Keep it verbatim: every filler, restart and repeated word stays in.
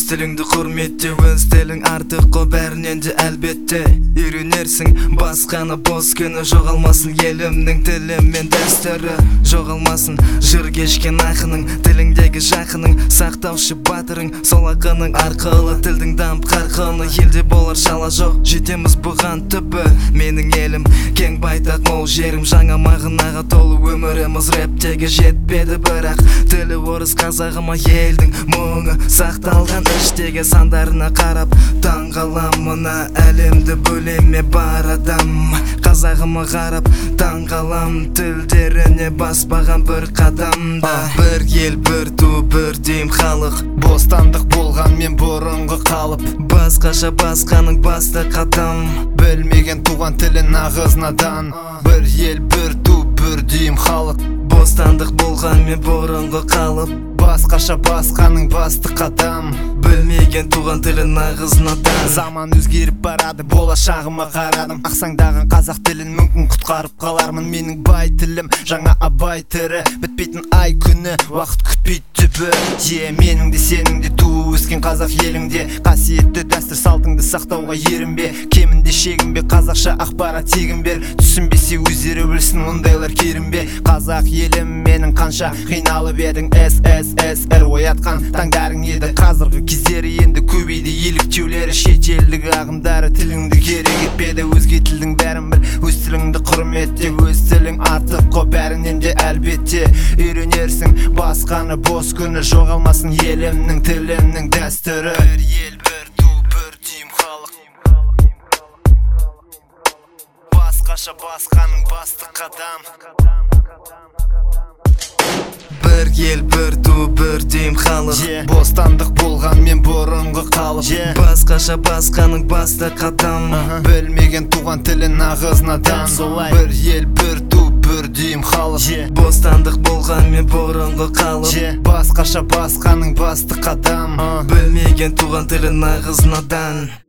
тіліңді құрметте, өз тілің артық қой бәрінен де әлбетте. Үйренерсің басқаны бос күні, жоғалмасын елімнің тілі мен дәстүрі. Жоғалмасын жыр кешкен ақының, тіліңдегі жақының, сақтаушы батырың. Сол ақының арқылы тілдің дамып қарқыны, елде болар шала жоқ, жетеміз бұған түбі. Менің елім кең байтақ мол жерім, жаңа мағынаға толы өміріміз рэптегі жетпеді, бірақ тілі орыс қазағыма елдің мұңы сақталған іштегі сандарына қарап таңғалам. Мына әлемді бөлеме бар адам, қазағыма қарап таңғалам, тілдеріне баспаған бір қадамда. Бір ел, бір ту, бір дем халық, бостандық болған мен бұрынғы қалып, басқаша басқаның басты қадам. Білмеген туған тілін нағыз надан. Бір ел, бір ту, бір дем халық, бостандық болған мен бұрынғы қалып, басқаша басқаның басты қадам. Білмеген туған тілін нағыз надан. Заман өзгеріп барады, болашағыма қарадым. Ақсаңдаған қазақ тілін мүмкін құтқарып қалармын. Менің бай тілім жаңа абай тірі, бітпейтін ай күні, уақыт күтпейді түбі. Е, менің де сенің де туып өскен қазақ еліңде, қасиетті дәстүр салтыңды сақтауға ерінбе. Кемінде шегінбе, қазақша ақпарат тегін бер. Түсінбесе өздері білсін, мұндайлар керінбе. Қазақ елім менің қанша қиналып едің, эс эс эс эр оятқан таңдарың еді. Қазіргі кездері енді көбейді еліктеулері, шетелдік ағымдары тіліңді керек етпеді. Өзге тілдің бәрін біл, өз тіліңді құрметте, өз тілің артық қой бәрінен де әлбетте. Үйренерсің басқаны бос күні, жоғалмасын елімнің тілімнің дәстүрі. Бір ел, бір ту, бір дем халық, басқаша басқаның басты қадам. Бір ел, бір ту, бір дем халық, бостандық болған мен бұрынғы қалып, басқаша басқаның басты қадам. Білмеген туған тілін нағыз надан. Бір ел, бір ту, бір дем халық, бостандық болған мен бұрынғы қалып, басқаша басқаның басты қадам. Білмеген туған тілін нағыз надан.